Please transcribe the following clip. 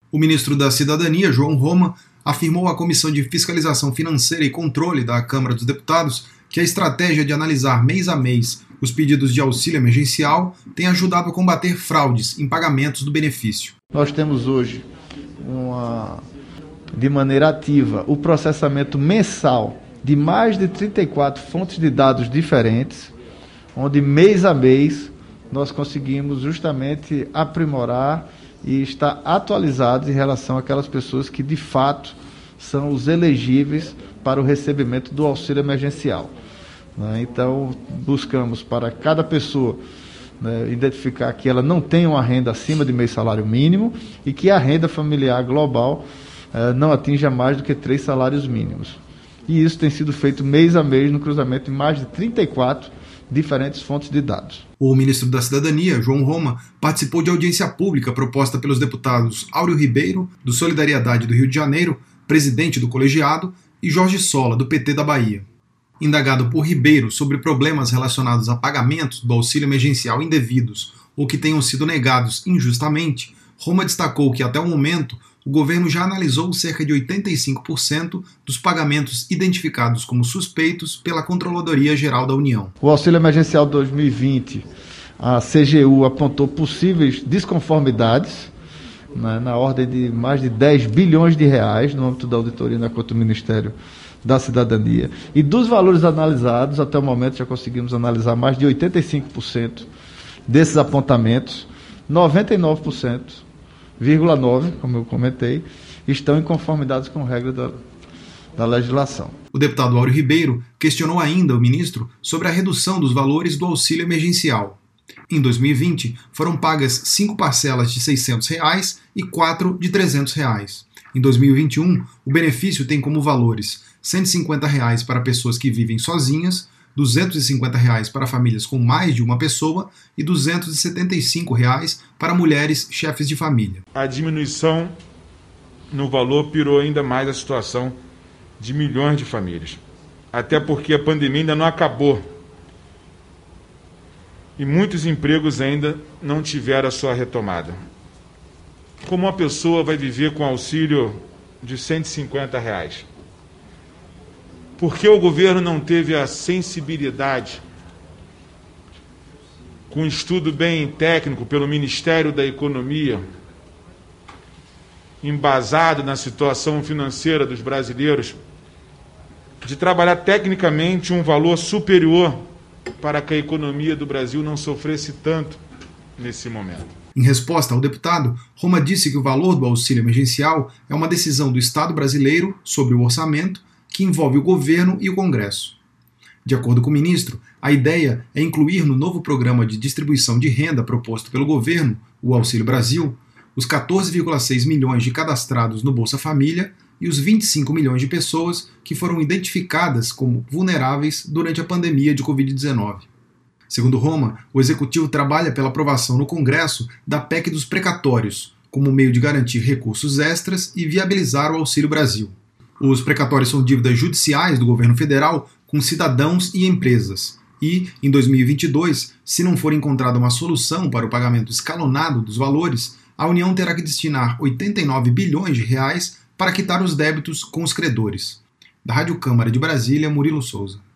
O ministro da Cidadania, João Roma, afirmou à Comissão de Fiscalização Financeira e Controle da Câmara dos Deputados que a estratégia de analisar mês a mês os pedidos de auxílio emergencial tem ajudado a combater fraudes em pagamentos do benefício. Nós temos hoje, de maneira ativa, o processamento mensal de mais de 34 fontes de dados diferentes, onde mês a mês nós conseguimos justamente aprimorar e estar atualizados em relação àquelas pessoas que de fato são os elegíveis para o recebimento do auxílio emergencial. Então, buscamos para cada pessoa identificar que ela não tem uma renda acima de meio salário mínimo e que a renda familiar global não atinja mais do que 3 salários mínimos. E isso tem sido feito mês a mês no cruzamento de mais de 34 diferentes fontes de dados. O ministro da Cidadania, João Roma, participou de audiência pública proposta pelos deputados Áureo Ribeiro, do Solidariedade do Rio de Janeiro, presidente do colegiado, e Jorge Sola, do PT da Bahia. Indagado por Ribeiro sobre problemas relacionados a pagamentos do auxílio emergencial indevidos ou que tenham sido negados injustamente, Roma destacou que, até o momento, o governo já analisou cerca de 85% dos pagamentos identificados como suspeitos pela Controladoria Geral da União. O auxílio emergencial 2020, a CGU apontou possíveis desconformidades, na ordem de mais de 10 bilhões de reais, no âmbito da auditoria na conta do Ministério da Cidadania. E dos valores analisados, até o momento já conseguimos analisar mais de 85% desses apontamentos, 99,9%, como eu comentei, estão em conformidade com regras da legislação. O deputado Áureo Ribeiro questionou ainda o ministro sobre a redução dos valores do auxílio emergencial. Em 2020, foram pagas 5 parcelas de R$ 600 e 4 de R$ 300. Em 2021, o benefício tem como valores R$ 150 para pessoas que vivem sozinhas, R$ 250 para famílias com mais de uma pessoa e R$ 275 para mulheres chefes de família. A diminuição no valor piorou ainda mais a situação de milhões de famílias, até porque a pandemia ainda não acabou e muitos empregos ainda não tiveram a sua retomada. Como uma pessoa vai viver com auxílio de R$ 150? Por que o governo não teve a sensibilidade, com um estudo bem técnico pelo Ministério da Economia, embasado na situação financeira dos brasileiros, de trabalhar tecnicamente um valor superior para que a economia do Brasil não sofresse tanto nesse momento? Em resposta ao deputado, Roma disse que o valor do auxílio emergencial é uma decisão do Estado brasileiro sobre o orçamento que envolve o governo e o Congresso. De acordo com o ministro, a ideia é incluir no novo programa de distribuição de renda proposto pelo governo, o Auxílio Brasil, os 14,6 milhões de cadastrados no Bolsa Família e os 25 milhões de pessoas que foram identificadas como vulneráveis durante a pandemia de Covid-19. Segundo Roma, o Executivo trabalha pela aprovação no Congresso da PEC dos precatórios, como meio de garantir recursos extras e viabilizar o Auxílio Brasil. Os precatórios são dívidas judiciais do governo federal com cidadãos e empresas. E, em 2022, se não for encontrada uma solução para o pagamento escalonado dos valores, a União terá que destinar 89 bilhões de reais para quitar os débitos com os credores. Da Rádio Câmara de Brasília, Murilo Souza.